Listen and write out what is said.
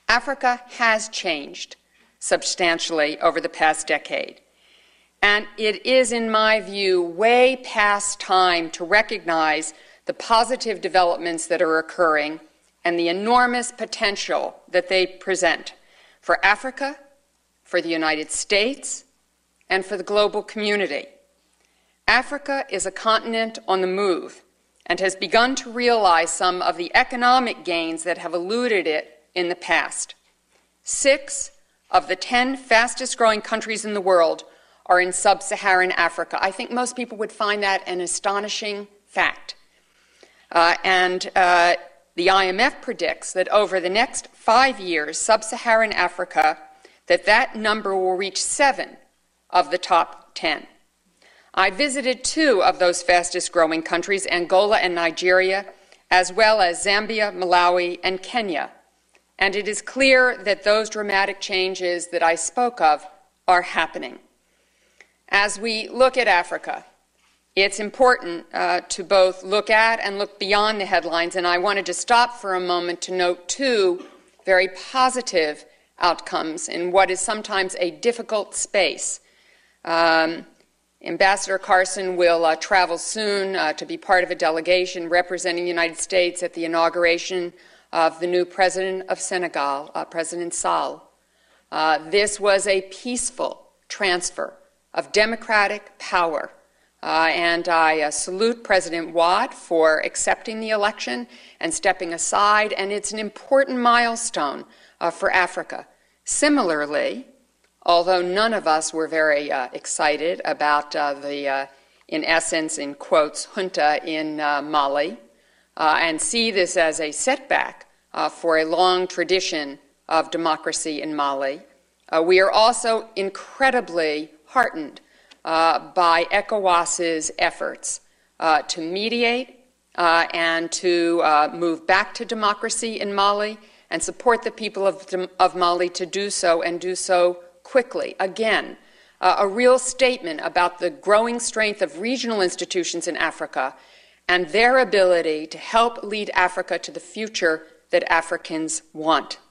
Africa has changed substantially over the past decade. And it is, in my view, way past time to recognize the positive developments that are occurring and the enormous potential that they present for Africa, for the United States, and for the global community. Africa is a continent on the move and has begun to realize some of the economic gains that have eluded it in the past. 6 of the 10 fastest-growing countries in the world are in sub-Saharan Africa. I think most people would find that an astonishing fact. The IMF predicts that over the next 5 years, sub-Saharan Africa, that number will reach 7 of the top 10. I visited 2 of those fastest-growing countries, Angola and Nigeria, as well as Zambia, Malawi, and Kenya. And it is clear that those dramatic changes that I spoke of are happening. As we look at Africa, it's important to both look at and look beyond the headlines, and I wanted to stop for a moment to note 2 very positive outcomes in what is sometimes a difficult space. Ambassador Carson will travel soon to be part of a delegation representing the United States at the inauguration of the new president of Senegal, President Sall. This was a peaceful transfer of democratic power. And I salute President Wade for accepting the election and stepping aside, and it's an important milestone for Africa. Similarly, although none of us were very excited about in essence, in quotes, junta in Mali, and see this as a setback for a long tradition of democracy in Mali, we are also incredibly heartened by ECOWAS's efforts to mediate and to move back to democracy in Mali and support the people of Mali to do so and do so quickly. Again, a real statement about the growing strength of regional institutions in Africa and their ability to help lead Africa to the future that Africans want.